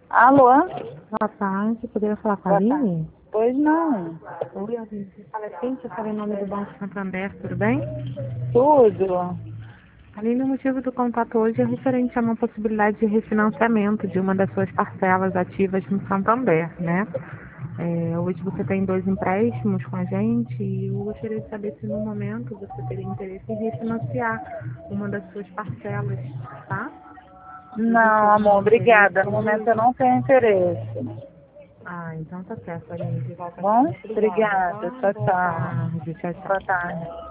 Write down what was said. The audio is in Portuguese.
Alô? Boa tarde, poderia falar com a Boa tarde. Aline? Pois não. Oi, Aline. Fala assim, eu falei em nome do Banco Santander, tudo bem? Tudo. Aline, o motivo do contato hoje é referente a uma possibilidade de refinanciamento de uma das suas parcelas ativas no Santander, né? Hoje você tem 2 empréstimos com a gente e eu gostaria de saber se no momento você teria interesse em refinanciar uma das suas parcelas, tá? Existe Não, algum amor, interesse obrigada. No momento eu hoje? não tenho interesse. Ah, então tá certo, Aline. De Tá volta aqui. bom? Muito obrigada, Obrigada. tá? Tchau, Boa tchau. tarde. Tchau, Boa tchau. tarde.